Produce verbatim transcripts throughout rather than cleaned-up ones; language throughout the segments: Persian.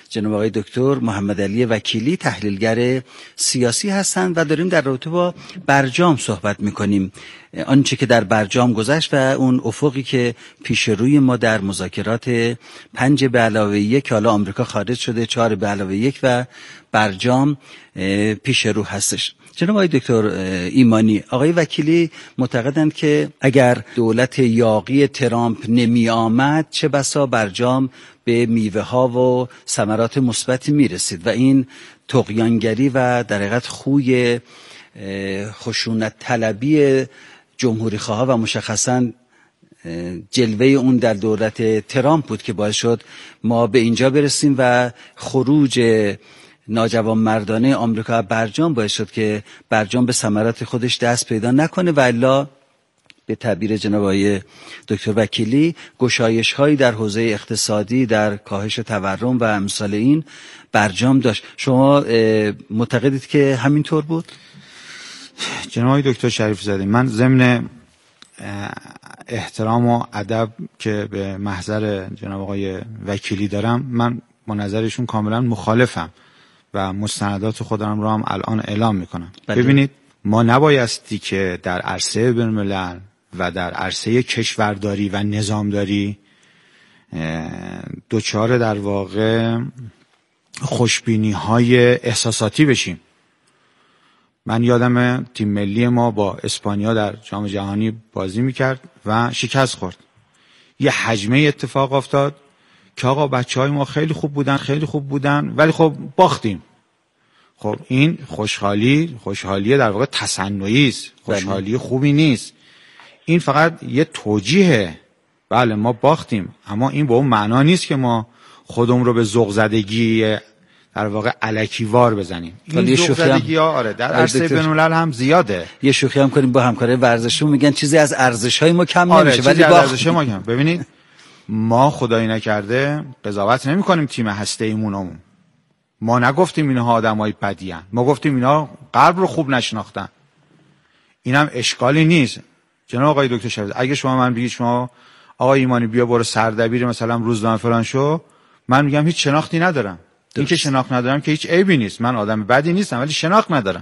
جناب آقای دکتر محمد علی وکیلی تحلیلگر سیاسی هستند و داریم در رابطه با برجام صحبت میکنیم. آنچه که در برجام گذشت و اون افقی که پیش روی ما در مذاکرات پنج به علاوه یک، حالا آمریکا خارج شده، چهار به علاوه یک و برجام پیش رو هستش. جناب آقای دکتر ایمانی، آقای وکیلی معتقدند که اگر دولت یاغی ترامپ نمی آمد چه بسا برجام به میوه ها و ثمرات مثبتی می رسید و این طغیانگری و در حقیقت خوی خشونت طلبی جمهوری خواه و مشخصاً جلوه اون در دولت ترامپ بود که باعث شد ما به اینجا برسیم و خروج ناجوانمردانه آمریکا برجام باعث شد که برجام به ثمرات خودش دست پیدا نکنه و الا به تعبیر جناب آقای دکتر وکیلی گشایش هایی در حوزه اقتصادی، در کاهش تورم و امثال این برجام داشت. شما معتقدید که همینطور بود؟ جناب آقای دکتر شریف زاده، من ضمن احترام و ادب که به محضر جناب آقای وکیلی دارم، من با نظرشون کاملا مخالفم و مستندات خودم رو هم الان اعلام میکنم. بله. ببینید، ما نبایستی که در عرصه بین‌الملل و در عرصه کشورداری و نظامداری دوچار در واقع خوشبینی های احساساتی بشیم. من یادم تیم ملی ما با اسپانیا در جام جهانی بازی میکرد و شکست خورد. یه حجمه اتفاق افتاد که آقا بچهای ما خیلی خوب بودن خیلی خوب بودن ولی خب باختیم. خب این خوشحالی خوشحالی در واقع تصنعی است، خوشحالی خوبی نیست. این فقط یه توجیهه. بله ما باختیم، اما این به اون معنا نیست که ما خودمون رو به ذوق زدگی در واقع الکیوار بزنیم. این ذوق زدگی ها آره در عرصه بین‌الملل هم زیاده. یه شوخی هم کنیم با همکارای ورزشی، میگن چیزی از ارزش‌های ما کم آره نمیشه ولی با ارزش‌های ما کم. ببینید ما خدایی نکرده قضاوت نمی‌کنیم تیم هسته‌ایمون. ما نگفتیم اینها آدمای بدی ان، ما گفتیم اینا غرب رو خوب نشناختن. اینم اشکالی نیست. جناب آقای دکتر شریف، اگه شما من بگید شما آقای ایمانی بیا برو سردبیر مثلا روزنامه فلان شو، من میگم هیچ شناختی ندارم. این که شناخت ندارم که هیچ عیبی نیست، من آدم بدی نیستم ولی شناخت ندارم.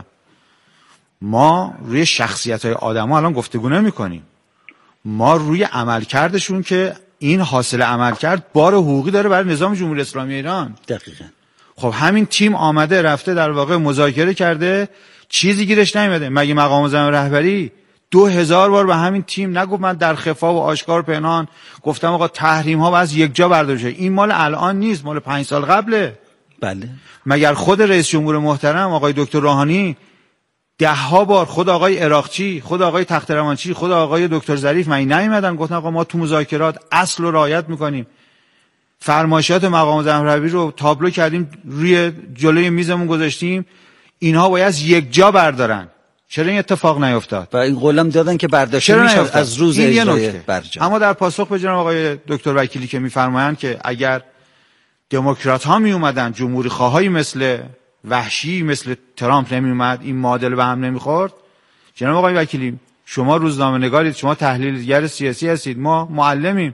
ما روی شخصیت‌های آدم‌ها الان گفتگو نمی‌کنیم، ما روی عملکردشون که این حاصل عملکرد بار حقوقی داره برای نظام جمهوری اسلامی ایران. دقیقاً. خب همین تیم آمده رفته در واقع مذاکره کرده، چیزی گیرش نیومده. مگه مقام زمان رهبری دو هزار بار به همین تیم نگفت من در خفا و آشکار پنهان گفتم آقا تحریم ها باید یک جا برداشته شه؟ این مال الان نیست، مال پنج سال قبله. بله. مگر خود رئیس جمهور محترم آقای دکتر روحانی ده ها بار، خود آقای عراقچی، خود آقای تخت روانچی، خود آقای دکتر ظریف من نیومدن گفتن آقا ما تو مذاکرات اصل رو رعایت میکنیم، فرمایشات مقام زمربی رو تابلو کردیم روی جلوی میزمون گذاشتیم، اینها باید یک جا بردارن. چرا این اتفاق نیفتاد؟ و این قولم دادن که برداشته میشه از روز اجرای برجام. اما در پاسخ به جناب آقای دکتر وکیلی که میفرمایند که اگر دموکرات ها می اومدن، جمهوری خواهایی مثل وحشی مثل ترامپ نمی اومد، این معادله به هم نمیخورد. جناب آقای وکیلی شما روزنامه نگارید، شما تحلیلگر سیاسی هستید، ما معلمیم.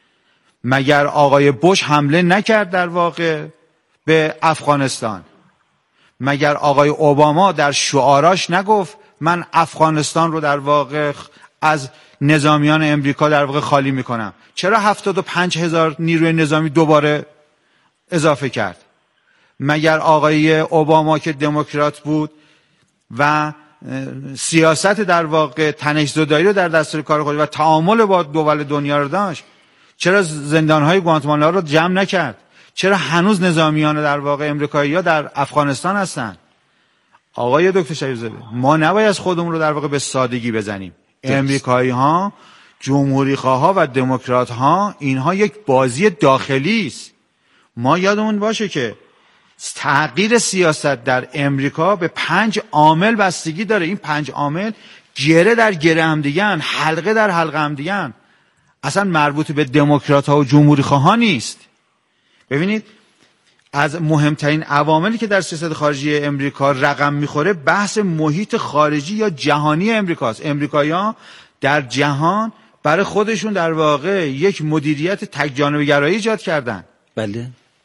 مگر آقای بوش حمله نکرد در واقع به افغانستان؟ مگر آقای اوباما در شعاراش نگفت من افغانستان رو در واقع از نظامیان امریکا در واقع خالی میکنم؟ چرا هفتاد و پنج هزار نیروی نظامی دوباره اضافه کرد؟ مگر آقای اوباما که دموکرات بود و سیاست در واقع تنش‌زدایی رو در دستور کار خود و تعامل با دول دنیا رو داشت، چرا زندان‌های گوانتانامو رو جمع نکرد؟ چرا هنوز نظامیان در واقع امریکایی‌ها در افغانستان هستن؟ آقای دکتر شریف زاده، ما نباید از خودمون رو در واقع به سادگی بزنیم. امریکایی‌ها، جمهوری‌خواها و دموکرات‌ها اینها یک بازی داخلی است. ما یادمون باشه که تغییر سیاست در امریکا به پنج عامل بستگی داره. این پنج عامل گره در گره هم دیگن، حلقه در حلقه هم دیگن. اصلا مربوط به دموکرات‌ها و جمهوری‌خواها نیست. ببینید از مهمترین عواملی که در سیاست خارجی امریکا رقم میخوره بحث محیط خارجی یا جهانی امریکاست. امریکایی‌ها در جهان برای خودشون در واقع یک مدیریت تک جانبه گرایی ایجاد کردن. بله.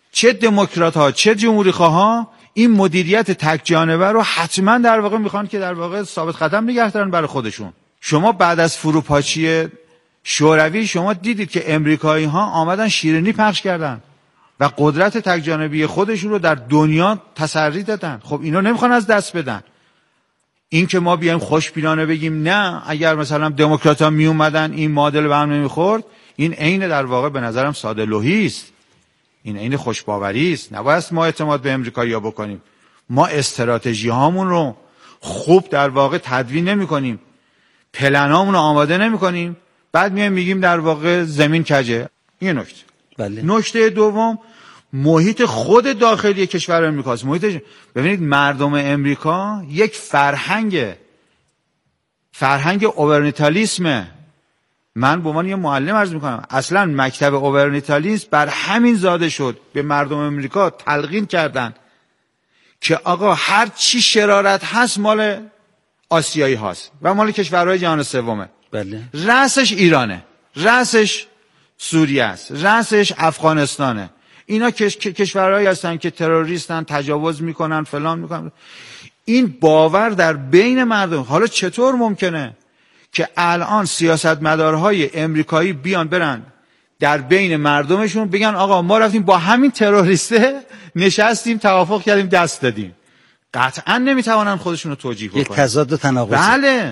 چه دموکرات ها چه جمهوری خواها این مدیریت تک جانبه رو حتما در واقع میخوان که در واقع ثابت قدم نگه دارن برای خودشون. شما بعد از فروپاشی شوروی شما دیدید که امریکایی ها آمدن شیرینی پخش کردن و قدرت تک جانبی خودشون رو در دنیا تسری دادن. خب اینا نمیخوان از دست بدن. این که ما بیایم خوشبینانه بگیم نه اگر مثلا دموکرات‌ها می اومدن این مدل به هم نمیخورد، این عین در واقع به نظرم ساده لوحی است. این عین خوشباوری است. نباید ما اعتماد به امریکایی‌ها بکنیم. ما استراتژی هامون رو خوب در واقع تدوین نمی‌کنیم. پلنامون رو آماده نمی‌کنیم. بعد میایم میگیم در واقع زمین کجه. این نکته. بله. نکته دوم محیط خود داخلی کشور امریکاست. محیط ببینید مردم امریکا یک فرهنگ فرهنگ اوورنتالیسمه. من به عنوان یه معلم عرض میکنم اصلا مکتب اوورنتالیسم بر همین زاده شد. به مردم امریکا تلقین کردن که آقا هر چی شرارت هست مال آسیایی هاست و مال کشورهای جهان سومه. بله. رأسش ایرانه، رأسش سوریه است، رأسش افغانستانه. اینا کش... کشورهایی هستن که تروریستن، تجاوز میکنن، فلان میکنن. این باور در بین مردم. حالا چطور ممکنه که الان سیاستمدارهای امریکایی بیان برن در بین مردمشون بگن آقا ما رفتیم با همین تروریسته نشستیم توافق کردیم دست دادیم؟ قطعا نمیتوانن خودشون رو توجیه بکنن. یک تضاد و تناقض. بله.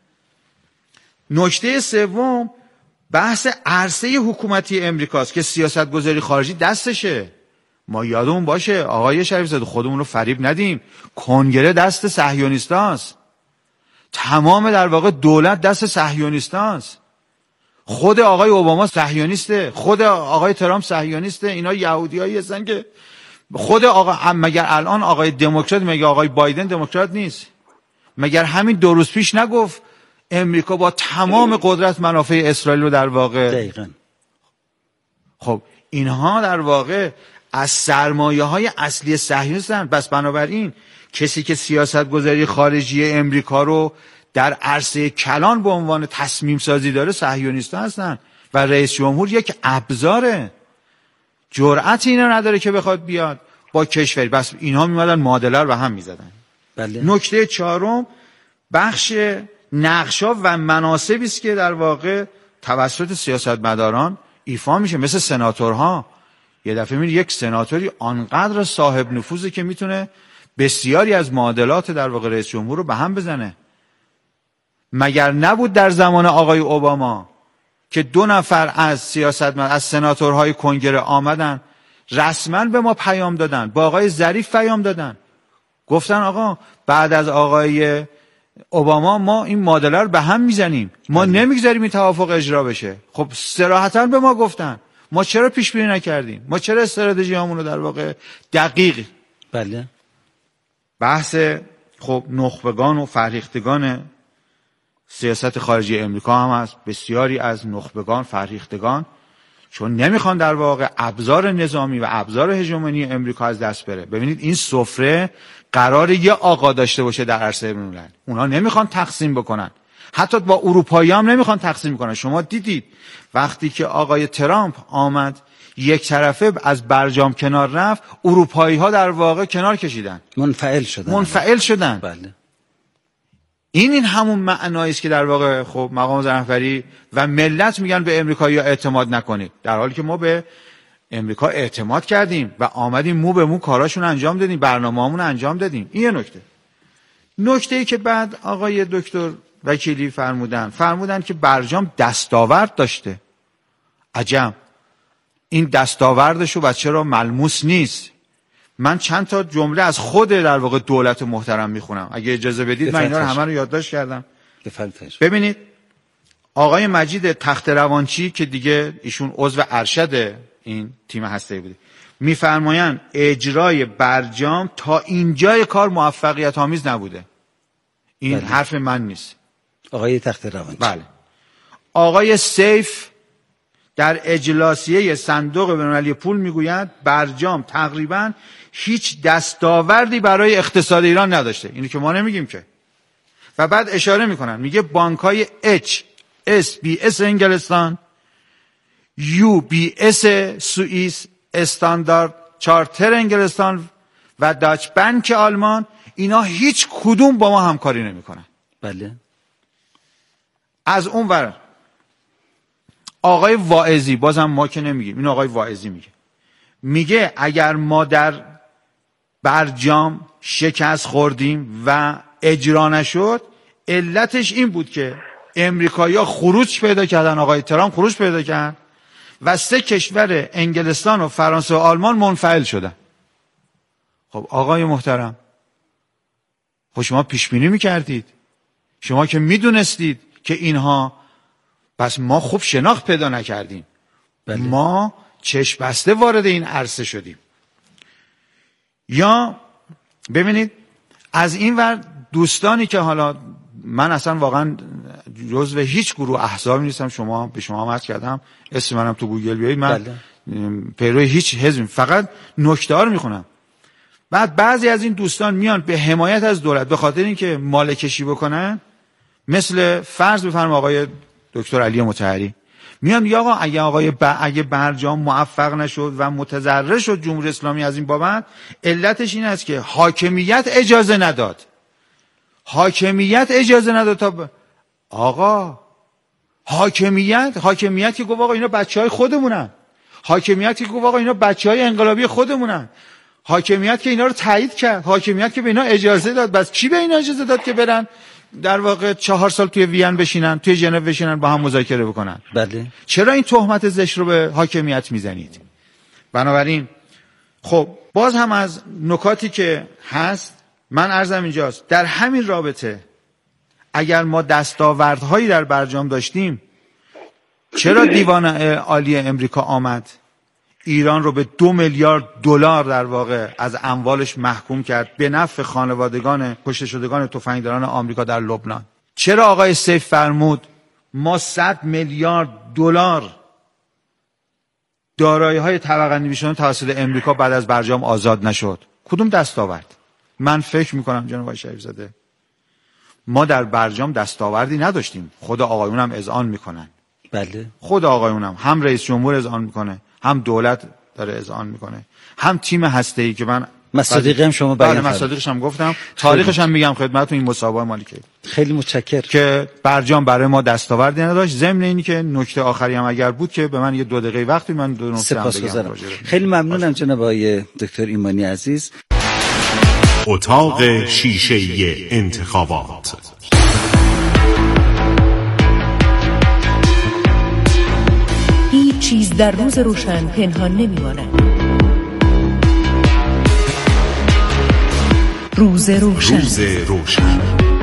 نکته سوم بحث عرصه حکومتی امریکاست که سیاست گذاری خارجی دستشه. ما یادمون باشه آقای شریف زاده خودمون رو فریب ندیم. کنگره دست صهیونیستاست. تمام در واقع دولت دست صهیونیستاست. خود آقای اوباما صهیونیسته، خود آقای ترامپ صهیونیسته. اینا یهودیایی هستن که خود آقا مگر الان آقای دموکرات مگر آقای بایدن دموکرات نیست؟ مگر همین دو روز پیش نگفت امریکا با تمام قدرت منافع اسرائیل رو در واقع. دقیقاً. خب اینها در واقع از سرمایه های اصلی صهیونیستن. بس بنابراین کسی که سیاست گذاری خارجی امریکا رو در عرصه کلان به عنوان تصمیم سازی داره صهیونیست‌ها هستن و رئیس جمهور یک ابزاره. جرأت اینا نداره که بخواد بیاد با کشوری. بس اینها میمدن معادله رو به هم میزدن. بله. نکته چهارم بخش نقشا و مناصبی است که در واقع توسط سیاستمداران ایفا میشه، مثل سناتورها. یه دفعه میبینی یک سناتوری آنقدر صاحب نفوذه که میتونه بسیاری از معادلات در واقع رئیس جمهور رو به هم بزنه. مگر نبود در زمان آقای اوباما که دو نفر از سیاستمدار از سناتورهای کنگره آمدن رسما به ما پیام دادن، با آقای ظریف پیام دادن، گفتن آقا بعد از آقای اوباما ما این معادله رو به هم میزنیم، ما نمیگذاریم این توافق اجرا بشه. خب صراحتا به ما گفتن ما چرا پیش بینی نکردیم؟ ما چرا استراتژیامون رو در واقع دقیق. بله. بحث خب نخبگان و فرهیختگان سیاست خارجی امریکا هم هست. بسیاری از نخبگان فرهیختگان چون نمیخوان در واقع ابزار نظامی و ابزار هژمونی امریکا از دست بره. ببینید این سفره قرار یه آقا داشته باشه در عرصه بین‌المللی. اونا نمیخوان تقسیم بکنن. حتی با اروپایی هم نمیخوان تقسیم کنن. شما دیدید وقتی که آقای ترامپ آمد یک طرفه از برجام کنار رفت، اروپایی ها در واقع کنار کشیدن، منفعل شدن. منفعل شدن. بله. این این همون معنایی است که در واقع خب مقام رهبری و ملت میگن به امریکایی‌ها اعتماد نکنید، در حالی که ما به امریکا اعتماد کردیم و آمدیم مو به مو کاراشون انجام دادیم، برنامه‌مون انجام دادیم. این یه نکته. نکته‌ای که بعد آقای دکتر وکیلی فرمودن فرمودن که برجام دستاورد داشته. عجب، این دستاوردشو بچه را ملموس نیست. من چند تا جمله از خود در واقع دولت محترم میخونم اگه اجازه بدید. من اینا رو همه رو یادداشت کردم. ببینید آقای مجید تخت روانچی که دیگه ایشون عضو ارشد این تیم هسته‌ای بوده، میفرمایند اجرای برجام تا اینجای کار موفقیت آمیز نبوده. این بله. حرف من نیست. آقای تخت روانچی. بله. آقای سیف در اجلاسیه صندوق بین‌المللی پول میگوید برجام تقریبا هیچ دستاوردی برای اقتصاد ایران نداشته. اینو که ما نمیگیم که. و بعد اشاره میکنن میگه بانک‌های اچ اس بی اس انگلستان، یو بی اس سوئیس، استاندارد چارتر انگلستان و داچ بنک آلمان، اینا هیچ کدوم با ما همکاری نمیکنن. بله. از اون ور آقای واعظی، بازم ما که نمیگیم، این آقای واعظی میگه میگه اگر ما در برجام شکست خوردیم و اجرا نشد، علتش این بود که امریکایی‌ها خروج پیدا کردن، آقای ترامپ خروج پیدا کرد و سه کشور انگلستان و فرانسه و آلمان منفعل شدن. خب آقای محترم، خب شما پیش بینی میکردید، شما که میدونستید که اینها، پس ما خوب شناخت پیدا نکردیم. بله. ما چشم بسته وارد این عرصه شدیم. یا ببینید از این ور دوستانی که حالا من اصلا واقعا جزو هیچ گروه احزابی نیستم، شما به شما عرض کردم اسم منم تو گوگل بیایید، من بله. پیرو هیچ حزبی، فقط نکته ها رو میخونم. بعد بعضی از این دوستان میان به حمایت از دولت به خاطر اینکه مال کشی بکنن، مثل فرض بفرمایید آقای دکتر علی مطهری میان میگه آقا اگه آقای ب... اگه برجام موفق نشد و متضرر شد جمهوری اسلامی از این بابت، علتش این است که حاکمیت اجازه نداد. حاکمیت اجازه نداد تا ب... آقا حاکمیت حاکمیت که گفت آقا اینا بچهای خودمونن، حاکمیت که گفت آقا اینا بچهای انقلابی خودمونن، حاکمیت که اینا رو تایید کرد، حاکمیت که به اینا اجازه داد. بس کی به اینا اجازه داد که برن در واقع چهار سال توی وین بشینن، توی ژنو بشینن، با هم مذاکره بکنن؟ بله. چرا این تهمت زشت رو به حاکمیت میزنید؟ بنابراین خب باز هم از نکاتی که هست من عرضم اینجاست، در همین رابطه اگر ما دستاوردهایی در برجام داشتیم، چرا دیوان عالی امریکا آمد ایران رو به دو میلیارد دلار در واقع از اموالش محکوم کرد به نفع خانوادگان کشته شدگان تفنگداران آمریکا در لبنان؟ چرا آقای سیف فرمود ما صد میلیارد دلار دارایی‌های طبقه اندی شده توسط امریکا بعد از برجام آزاد نشد؟ کدوم دستاورد؟ من فکر میکنم جناب آقای شریف زاده ما در برجام دستاوردی نداشتیم. خود آقایون هم اذعان میکنن. بله. خود آقایون هم هم رئیس جمهور اذعان میکنه، هم دولت داره اذعان میکنه، هم تیم هسته‌ای که من مصادیقی هم شما بیان کردید. مصادیقش هم گفتم، تاریخش هم میگم خدمتتون، این مسابقه مالکی. خیلی متشکرم که برجام برای ما دستاوردی نداشت. ضمن اینی که نکته آخری هم اگر بود که به من یه دو دقیقه وقتی من دو نکته هم بگم. خیلی ممنونم جناب آقای دکتر ایمانی عزیز. اتاق شیشه‌ای انتخابات. هیچ چیز در روز روشن پنهان نمی‌ماند. روز روشن. روز روشن.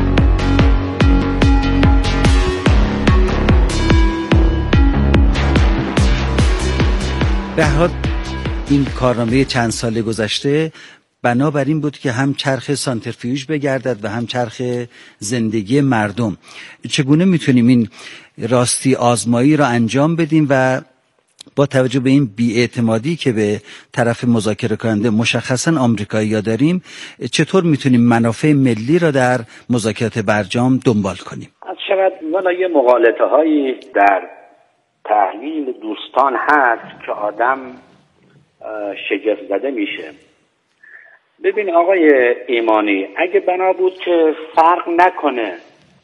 به هر حال این کارنامه چند سال گذشته بنابر این بود که هم چرخ سانترفیوژ بگردد و هم چرخ زندگی مردم. چگونه میتونیم این راستی آزمایی را انجام بدیم و با توجه به این بی‌اعتمادی که به طرف مذاکره کننده مشخصا آمریکایی‌ها داریم، چطور میتونیم منافع ملی را در مذاکرات برجام دنبال کنیم؟ از شاید والا یه مغالطه هایی در تحلیل دوستان هست که آدم شگفت زده میشه. ببین آقای ایمانی، اگه بنا بود که فرق نکنه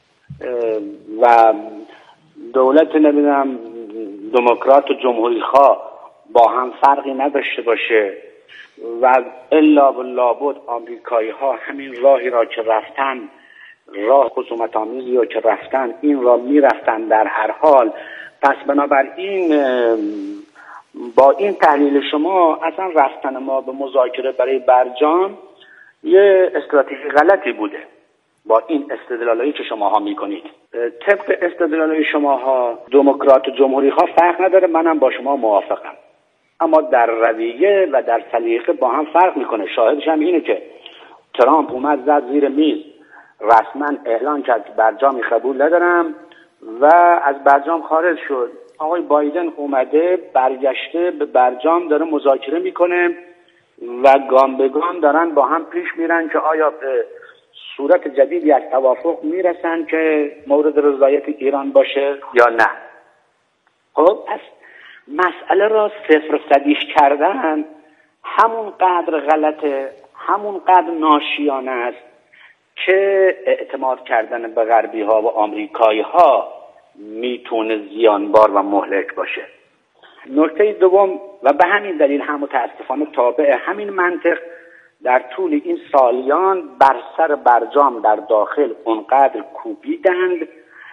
و دولت نمیدونم دموکرات و جمهوری خواه با هم فرقی نداشته باشه و الا و لابد آمریکایی ها همین راهی را که رفتن، راه خصومت آمیزی را که رفتن، این را میرفتن در هر حال، پس بنابراین با این تحلیل شما اصلا رفتن ما به مذاکره برای برجام یه استراتژی غلطی بوده. با این استدلالایی که شماها میکنید، طبق استدلالای شماها دموکرات و جمهوری ها فرق نداره، منم با شما موافقم، اما در رویه و در سلیقه با هم فرق میکنه. شاهدش هم اینه که ترامپ اومد زد زیر میز، رسما اعلان کرد که برجامی قبول ندارم و از برجام خارج شد. آقای بایدن اومده برگشته به برجام، داره مذاکره میکنه و گام به گام دارن با هم پیش میرن که آیا به صورت جدیدی از توافق میرسن که مورد رضایت ایران باشه یا نه. خب پس مسئله را صفر صدیش کردن همون قدر غلطه، همون قدر ناشیانه است که اعتماد کردن به غربی ها و آمریکایی ها میتونه زیانبار و مهلک باشه. نکته دوم و به همین دلیل هم متاسفانه تابع همین منطق در طول این سالیان بر سر برجام در داخل اونقدر کوبیدند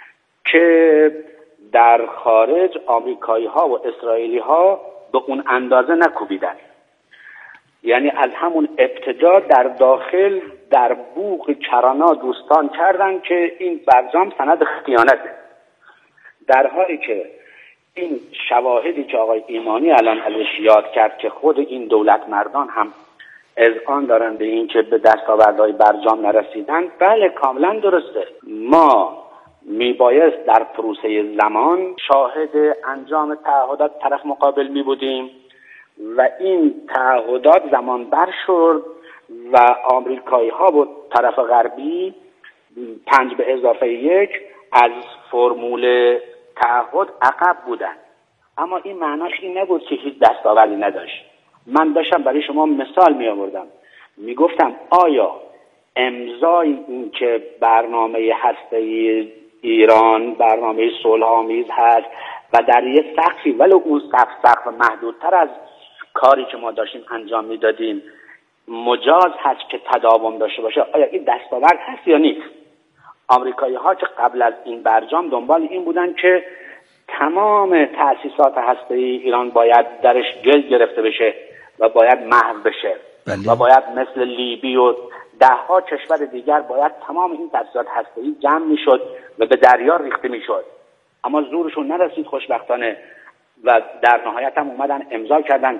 که در خارج آمریکایی ها و اسرائیلی ها به اون اندازه نکوبیدند. یعنی از همون ابتدا در داخل در بوق کرانا دوستان کردند که این برجام سند خیانته، در حالی که این شواهدی که آقای ایمانی الان ازش یاد کرد که خود این دولت مردان هم اذعان دارن به این که به دستاوردهای برجام نرسیدن، بله کاملا درسته. ما میبایست در پروسه زمان شاهد انجام تعهدات طرف مقابل میبودیم و این تعهدات زمان بر شد و آمریکایی ها و طرف غربی پنج به اضافه یک از فرمول تعهد عقب بودن. اما این معناش این نبود که هیچ دستاوردی نداشت. من داشتم برای شما مثال می آوردم، می گفتم آیا امضای این که برنامه هسته‌ای ایران برنامه صلح‌آمیز هست و در یه سقفی ولی اون سقف سقف محدودتر از کاری که ما داشتیم انجام میدادیم مجاز هست که تداوم داشته باشه، آیا این دستاورد هست یا نیست؟ آمریکایی ها که قبل از این برجام دنبال این بودن که تمام تأسیسات هسته‌ای ایران باید درش گل گرفته بشه و باید محو بشه بله. و باید مثل لیبی و ده ها کشور دیگر باید تمام این تأسیسات هسته‌ای جمع میشد و به دریا ریخته میشد. اما زورشون نرسید خوشبختانه و در نهایت هم اومدن امضا کردن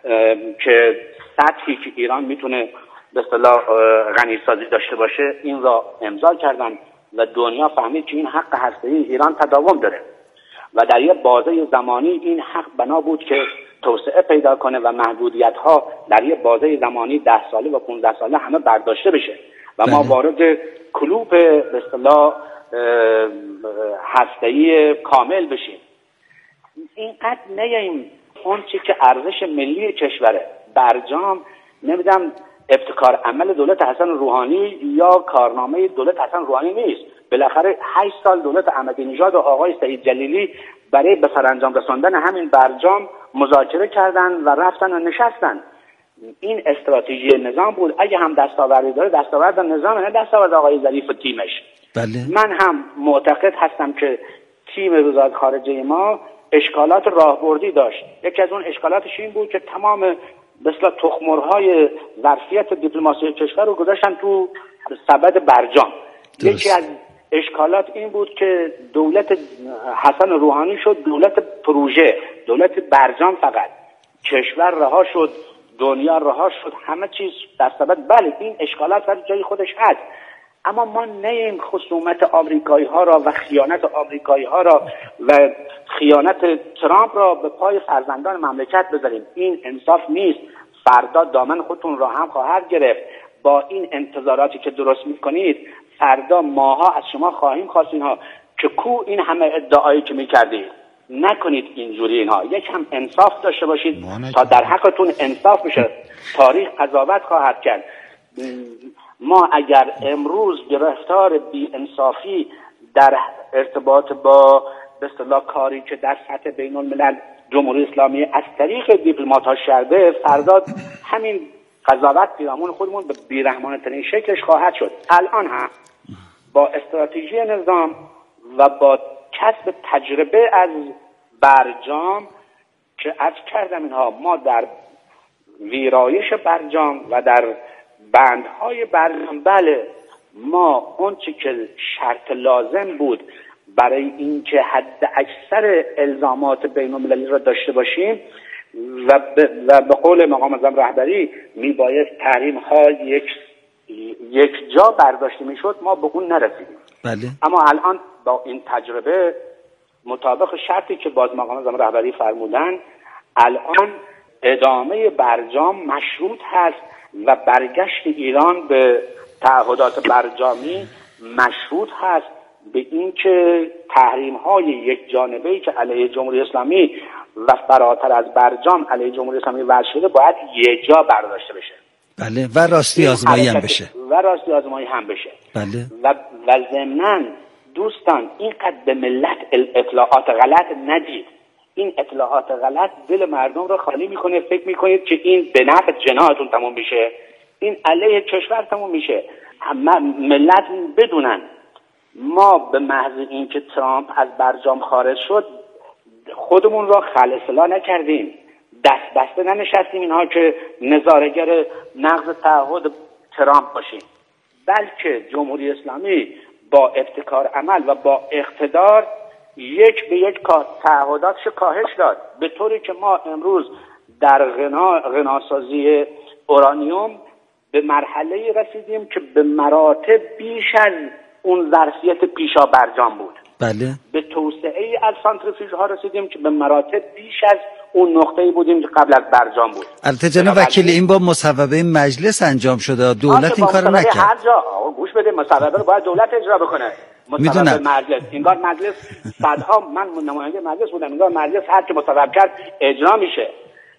که سطحی که ایران میتونه به اصطلاح غنیسازی داشته باشه این را امضا کردن و دنیا فهمید که این حق هسته‌ای ایران تداوم داره و در یک بازه زمانی این حق بنا بود که توسعه پیدا کنه و محدودیت ها در یک بازه زمانی ده ساله و پانزده ساله همه برداشته بشه و ما وارد کلوپ به اصطلاح هسته‌ای کامل بشیم. اینقدر نیاییم اون چی که ارزش ملی کشوره. برجام نمیدونم ابتکار عمل دولت حسن روحانی یا کارنامه دولت حسن روحانی نیست. بالاخره هشت سال دولت احمدی نژاد و آقای سعید جلیلی برای به سرانجام رساندن همین برجام مذاکره کردن و رفتن و نشستن. این استراتژی نظام بود. اگه هم دستاوردی داره دستاورد نظام، نه دستاورد آقای ظریف و تیمش. بله. من هم معتقد هستم که تیم وزارت خارجه ما اشکالات راهبردی داشت. یکی از اون اشکالاتش این بود که تمام به اصطلاح تخمرهای ظرفیت دیپلماسی کشور رو گذاشتن تو سبد برجام. درست. یکی از اشکالات این بود که دولت حسن روحانی شد دولت پروژه، دولت برجام، فقط کشور رها شد، دنیا رها شد، همه چیز در سبد. بله این اشکالات در جای خودش هست، اما ما نیم خصومت آمریکایی ها را و خیانت آمریکایی ها را و خیانت ترامپ را به پای فرزندان مملکت بذاریم. این انصاف نیست. فردا دامن خودتون را هم خواهد گرفت. با این انتظاراتی که درست میکنید فردا ماها از شما خواهیم خواست اینها که کو این همه ادعایی که میکردید نکنید اینجوری. اینها یک هم انصاف داشته باشید تا در حقتون انصاف بشه. تاریخ قضاوت خواهد کرد. ما اگر امروز گرفتار بی انصافی در ارتباط با به اصطلاح کاری که در سطح بین الملل جمهوری اسلامی از طریق دیپلمات‌ها شده، فردا همین قضاوت پیرامون خودمون به بیرحمانه ترین شکلش خواهد شد. الان هم با استراتژی نظام و با کسب تجربه از برجام که عرض کردم اینها ما در ویرایش برجام و در بندهای برجام بله ما اون چی که شرط لازم بود برای اینکه حد اکثر الزامات بین المللی را داشته باشیم و به, و به قول مقام اعظم رهبری میبایست تحریم ها یک یک جا برداشته میشد، ما به اون نرسیدیم. بله. اما الان با این تجربه مطابق شرطی که باز مقام اعظم رهبری فرمودن الان ادامه برجام مشروط هست و برگشت ایران به تعهدات برجامی مشروط هست به اینکه تحریم های یک جانبه‌ای که علیه جمهوری اسلامی و فراتر از برجام علیه جمهوری اسلامی وضع شده باید یه جا برداشته بشه. بله و راستی آزمایی هم بشه. و راستی آزمایی هم بشه. بله. و و ضمناً دوستان اینقدر به ملت اطلاعات غلط ندید. این اطلاعات غلط دل مردم رو خالی میکنه. فکر میکنید که این به نفع جناحتون تموم میشه، این علیه کشور تموم میشه. ملت بدونن ما به محض اینکه ترامپ از برجام خارج شد خودمون را خلع اصلاح نکردیم، دست بسته ننشستیم اینها که نظاره‌گر نقض تعهد ترامپ باشیم، بلکه جمهوری اسلامی با ابتکار عمل و با اقتدار یک به یک تعهداتش کاهش داد، به طوری که ما امروز در غنا غناسازی اورانیوم به مرحله رسیدیم که به مراتب بیش از اون ظرفیت پیشا برجام بود. بله. به توسعه از سانتریفیوژ ها رسیدیم که به مراتب بیش از اون نقطه‌ای بودیم که قبل از برجام بود. البته جناب وکیل این با مصوبه مجلس انجام شده، دولت این کارو نکرد. هر جا آقا گوش بده، مصوبه رو باید دولت اجرا بکنه. مصوبه مجلس انگار مجلس صدها من نماینده مجلس بودم، انگار مجلس هر که مصوبه کرد اجرا میشه.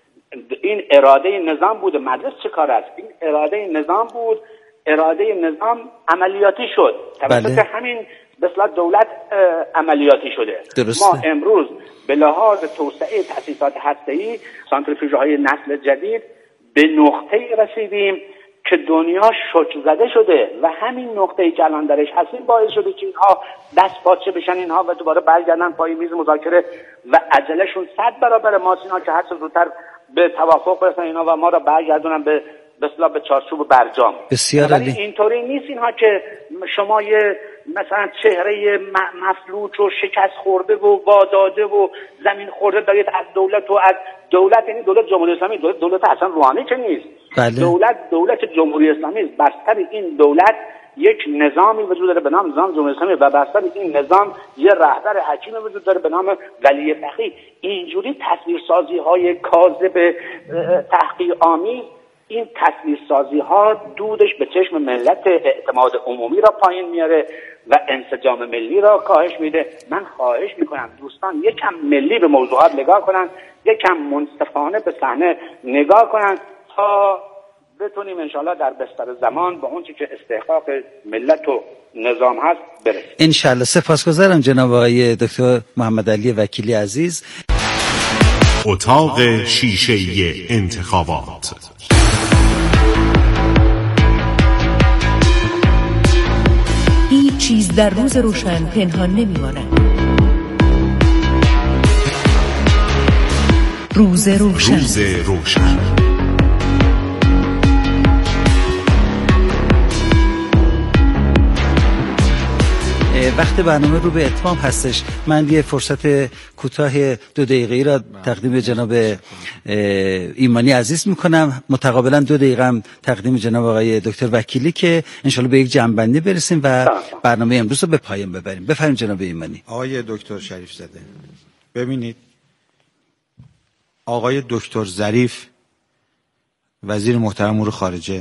این اراده نظام بود. مجلس چه کار است؟ این اراده نظام بود، اراده نظام عملیاتی شد توسط بله. همین به اصطلاح دولت عملیاتی شده. درسته. ما امروز به لحاظ توسعه تأسیسات هسته‌ای سانتریفیوژهای نسل جدید به نقطه‌ای رسیدیم که دنیا شوک زده شده و همین نقطه‌ای که الان درش هستیم باعث شده که اینها دست پاچه بشن اینها و دوباره برگردن پای میز مذاکره و عجلهشون صد برابر ماست اینا که هر چه زودتر به توافق برسن اینا و ما را برگردونن به به اصطلاح به چارچوب برجام. بسیار عالی. اینطوری نیست اینها که شما یه مثلا چهره مفلوج و شکست خورده و واداده و زمین خورده دارید از دولت و از دولت، یعنی دولت جمهوری اسلامی، دولت دولت حسن روحانی که نیست. بله. دولت دولت جمهوری اسلامی است. بر سر این دولت یک نظامی وجود داره به نام نظام جمهوری اسلامی و بر سر این نظام یه رهبر حکیم وجود داره به نام ولی فقیه. اینجوری تصویرسازی های کاذب تحقیرآمیز، این تصویرسازی ها دودش به چشم ملت اعتماد عمومی را پایین میاره و انسجام ملی را کاهش میده. من خواهش میکنم دوستان یکم ملی به موضوعات نگاه کنن، یکم منصفانه به صحنه نگاه کنن تا بتونیم انشالله در بستر زمان با اون چی که استحقاق ملت و نظام هست برسیم. انشالله. سپاسگزارم جناب آقای دکتر محمد علی وکیلی عزیز. اتاق شیشه‌ای انتخابات. هیچ چیز در روز روشن پنهان نمی‌ماند. روز روشن. روز روشن. وقت برنامه رو به اتمام هستش. من یه فرصت کوتاه دو دقیقه‌ای را تقدیم به جناب ایمانی عزیز میکنم، متقابلا دو دقیقه هم تقدیم جناب آقای دکتر وکیلی که انشالله به یک جمع‌بندی برسیم و برنامه امروز رو به پایان ببریم. بفرمایید جناب ایمانی. آقای دکتر شریف زاده، ببینید آقای دکتر ظریف وزیر محترم امور خارجه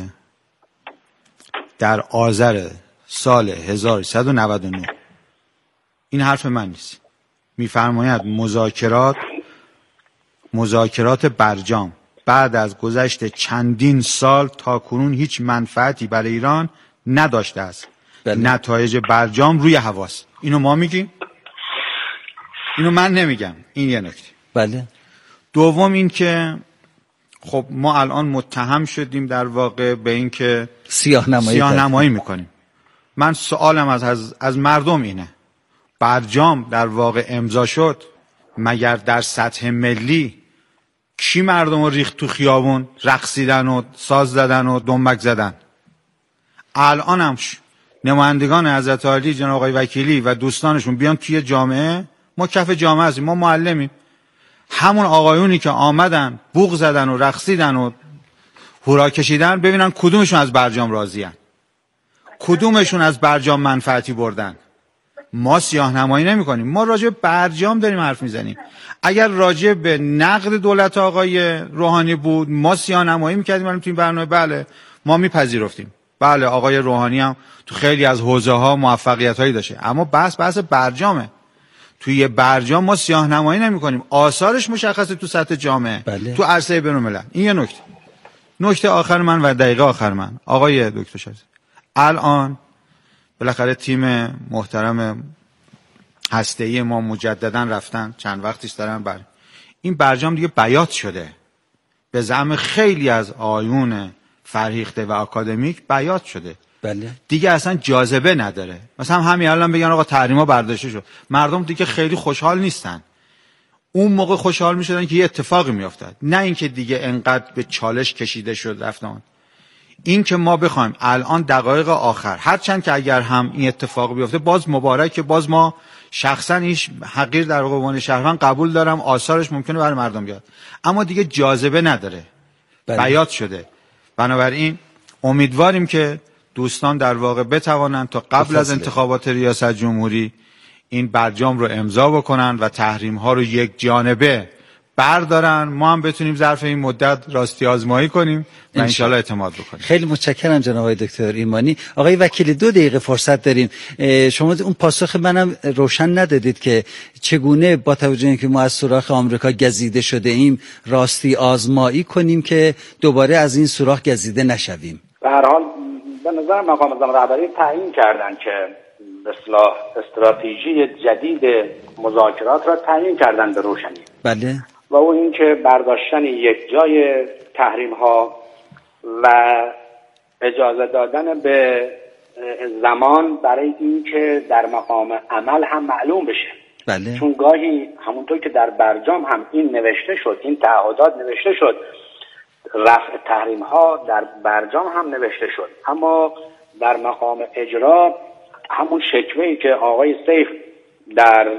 در آذر سال هزار و سیصد و نود و نه، این حرف من نیست، میفرماید مذاکرات مذاکرات برجام بعد از گذشت چندین سال تا کنون هیچ منفعتی برای ایران نداشته است. بله. نتایج برجام روی هواست. اینو ما میگیم، اینو من نمیگم. این یه نکته. بله. دوم این که خب ما الان متهم شدیم در واقع به این که سیاه نمایی سیاه نمایی میکنیم. من سوالم از, از از مردم اینه، برجام در واقع امضا شد، مگر در سطح ملی کی مردم رو ریخت تو خیابون رقصیدن و ساز زدن و دنبک زدن؟ الان هم نمایندگان حضرت عالی جناب آقای وکیلی و دوستانشون بیان توی جامعه، ما کف جامعه هستیم، ما معلمیم، همون آقایونی که آمدن بوق زدن و رقصیدن و هورا کشیدن، ببینن کدومشون از برجام راضی‌ان، کدومشون از برجام منفعتی بردن. ما سیاه نمایی نمی کنیم، ما راجع به برجام داریم حرف میزنیم. اگر راجع به نقد دولت آقای روحانی بود ما سیاه نمایی میکردیم الان تو این برنامه، بله ما میپذیرفتیم، بله آقای روحانی هم تو خیلی از حوزه ها موفقیت هایی داشته، اما بحث بحث برجامه. توی برجام ما سیاه‌نمایی نمی‌کنیم، آثارش مشخصه تو سطح جامعه، بله. تو عرصه بین‌الملل. این یه نکته. نکته آخر من و دقیقه آخر من، آقای دکتر شریف، الان بالاخره تیم محترم هسته‌ای ما مجددا رفتن، چند وقتیش دارن بر این برجام دیگه بیات شده. به زعم خیلی از آیون فرهیخته و آکادمیک بیات شده. بله. دیگه اصلا جاذبه نداره. مثلا همین الان بگن آقا تحریما برداشته شد، مردم دیگه خیلی خوشحال نیستن. اون موقع خوشحال میشدن که یه اتفاقی میافتاد، نه اینکه دیگه انقدر به چالش کشیده شد رفتن. این که ما بخوایم الان دقایق آخر، هرچند که اگر هم این اتفاق بیفته باز مبارکه، باز ما شخصا هیچ حقیر در عنوان شهروند قبول دارم، آثارش ممکنه برای مردم بیاد، اما دیگه جاذبه نداره. بله. بیات شده. بنابراین امیدواریم که دوستان در واقع بتوانند تا قبل از انتخابات ریاست جمهوری این برجام رو امضا بکنن و تحریم ها رو یک جانبه بردارن، ما هم بتونیم ظرف این مدت راستی آزمایی کنیم و انشالله اعتماد بکنیم. خیلی متشکرم جناب آقای دکتر ایمانی. آقای وکیل دو دقیقه فرصت داریم. شما اون پاسخ منم روشن ندادید که چگونه با توجه اینکه ما از سوراخ آمریکا گزیده شده ایم راستی آزمایی کنیم که دوباره از این سوراخ گزیده نشویم. به هر حال به نظر مقام نظام رهبری تعیین کردن که به اصطلاح استراتژی جدید مذاکرات را تعیین کردن به روشنی. بله. و اون این که برداشتن یک جای تحریم ها و اجازه دادن به زمان برای این که در مقام عمل هم معلوم بشه. بله. چون گاهی همونطور که در برجام هم این نوشته شد، این تعهدات نوشته شد، رفع تحریم ها در برجام هم نوشته شد، اما در مقام اجرا همون شکوه‌ای که آقای سیف در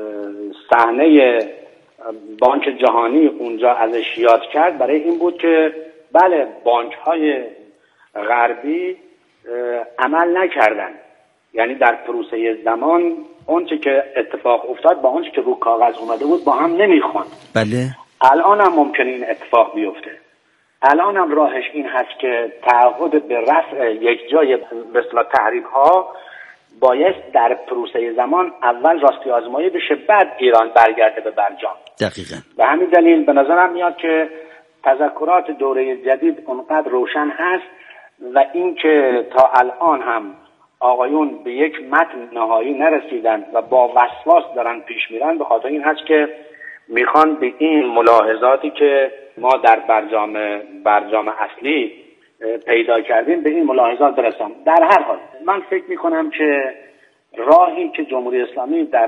صحنه بانک جهانی اونجا ازش یاد کرد برای این بود که بله بانک های غربی عمل نکردن، یعنی در پروسه زمان اونچه که اتفاق افتاد با اونچه که رو کاغذ اومده بود با هم نمیخوان. بله. الان هم ممکنه این اتفاق بیفته. الان هم راهش این هست که تعهد به رفع یک جای به اصطلاح تحریم ها باید در پروسه زمان اول راستی آزمایی بشه، بعد ایران برگرده به برجام. دقیقاً. به همین دلیل به نظرم میاد که تذکرات دوره جدید اونقدر روشن هست و اینکه تا الان هم آقایون به یک متن نهایی نرسیدن و با وسواس دارن پیش میرن، به خاطر این هست که میخوان به این ملاحظاتی که ما در برجام برجام اصلی پیدا کردیم به این ملاحظات برسن. در هر حال من فکر میکنم که راهی که جمهوری اسلامی در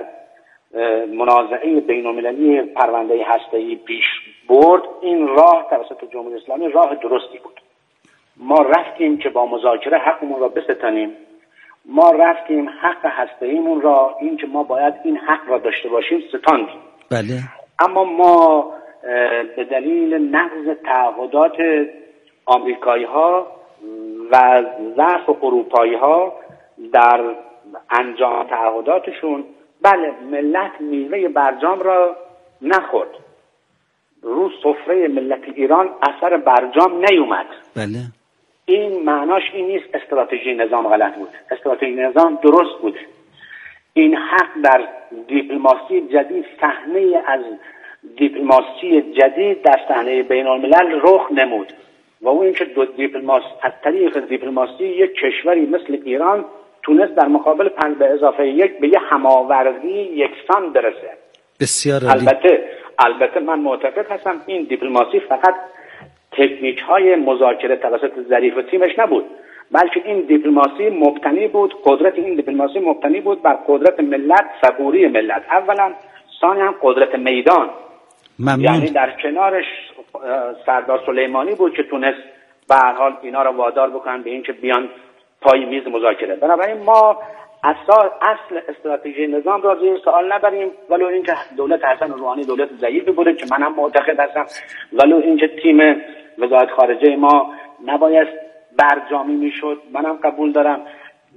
منازعه بین‌المللی پرونده هسته‌ای پیش برد، این راه توسط جمهوری اسلامی راه درستی بود. ما رفتیم که با مذاکره حقمون را بستانیم، ما رفتیم حق هسته‌ایمون را، این که ما باید این حق را داشته باشیم، ستاندیم. بله. اما ما به دلیل نقض تعهدات آمریکایی ها و ضعف اروپایی ها در انجام تعهداتشون، بله ملت میوه برجام را نخورد، رو سفره ملت ایران اثر برجام نیومد. بله. این معناش این نیست استراتژی نظام غلط بود، استراتژی نظام درست بود. این حق در دیپلماسی جدید، صحنه از دیپلماسی جدید در صحنه بین الملل رخ نمود و اون اینکه دو دیپلماس از طریق دیپلماسی یک کشوری مثل ایران تونست در مقابل پنج به اضافه یک به یه هماوردی یکسان برسه. بسیار عالی. البته البته من معتقد هستم این دیپلماسی فقط تکنیک های مذاکره توسط ظریف و تیمش نبود، بلکه این دیپلماسی مبتنی بود، قدرت این دیپلماسی مبتنی بود بر قدرت ملت، صبوری ملت اولا، ثانیا هم قدرت میدان. ممنون. یعنی در کنارش سردار سلیمانی بود که تونست به هر حال اینا رو وادار بکنن به این که بیان پای میز مذاکره. بنابراین ما اساس اصل استراتژی نظام را زیر سوال نبریم، ولو اینکه دولت حسن روحانی دولت ضعیفی بوده که منم معتقد هستم، ولو اینکه تیم وزارت خارجه ما نباید برجامی میشد، منم قبول دارم،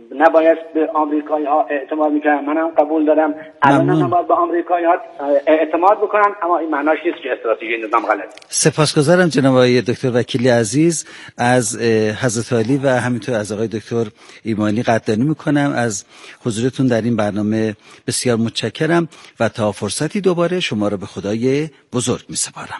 نباید به آمریکایی ها اعتماد میکنن. منم قبول دارم الان هم باید به آمریکایی ها اعتماد بکنن، اما این معناش نیست که استراتژی نظام غلطه. سپاسگزارم جناب آقای دکتر وکیلی عزیز. از حضرت عالی و همینطور از آقای دکتر ایمانی قدردانی میکنم از حضورتون در این برنامه. بسیار متشکرم و تا فرصتی دوباره شما را به خدای بزرگ میسپارم.